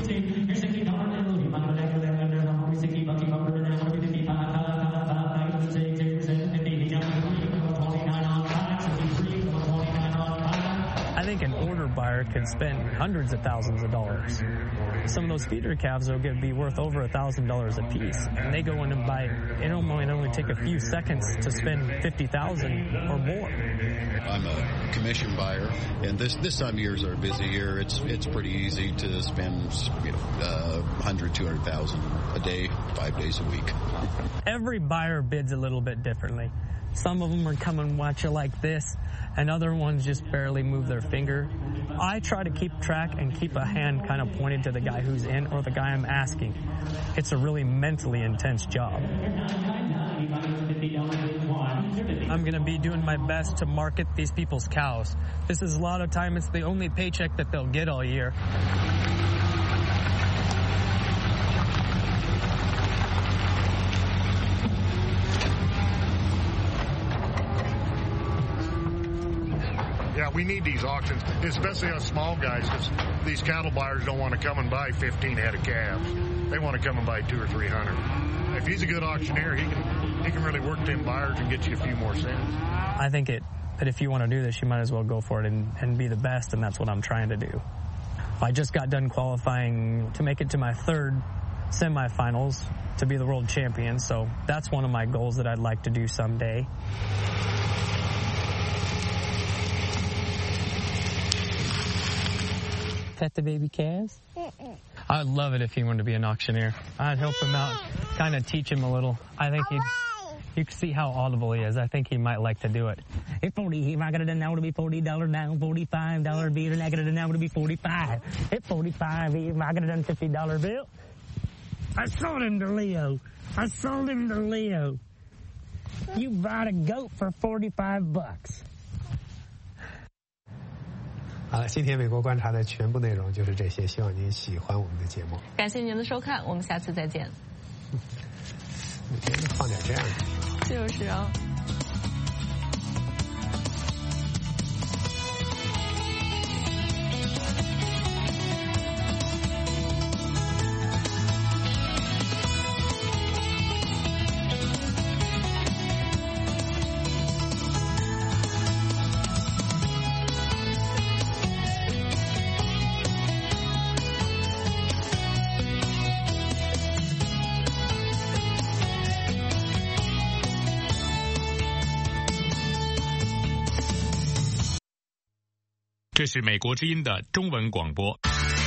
I think an order buyer could spend hundreds of thousands of dollars. Some of those feeder calves are going to be worth over $1,000 a piece, and they go in and buy. It might only take a few seconds to spend $50,000 or more. I'm a commission buyer, and this time of year is our busy year. It's pretty easy to spend $100,000, $200,000 a day, 5 days a week. Every buyer bids a little bit differently. Some of them are coming watch you like this, and other ones just barely move their finger. I try to keep track and keep a hand kind of pointed to the guy who's in or the guy I'm asking. It's a really mentally intense job. I'm going to be doing my best to market these people's cows. This is a lot of time, it's the only paycheck that they'll get all year. Yeah, we need these auctions, especially us small guys, because these cattle buyers don't want to come and buy 15 head of calves. They want to come and buy 200 or 300. If he's a good auctioneer, he can really work them buyers and get you a few more cents. I think that if you want to do this, you might as well go for it and be the best, and that's what I'm trying to do. I just got done qualifying to make it to my third semifinals to be the world champion, so that's one of my goals that I'd like to do someday. Pet the baby calves? I'd love it if he wanted to be an auctioneer. I'd help him out, kind of teach him a little. I think You can see how audible he is. I think he might like to do it. Hit 40. If I got it in now, it'll be $40 down. $45 bill. And I got it in now, it'll be 45. Hit 45. If I got it in $50 bill. I sold him to Leo. I sold him to Leo. You bought a goat for $45. 好了，今天美国观察的全部内容就是这些，希望您喜欢我们的节目。 感谢您的收看，我们下次再见。 每天都放点这样的。 就是啊。 这是美国之音的中文广播。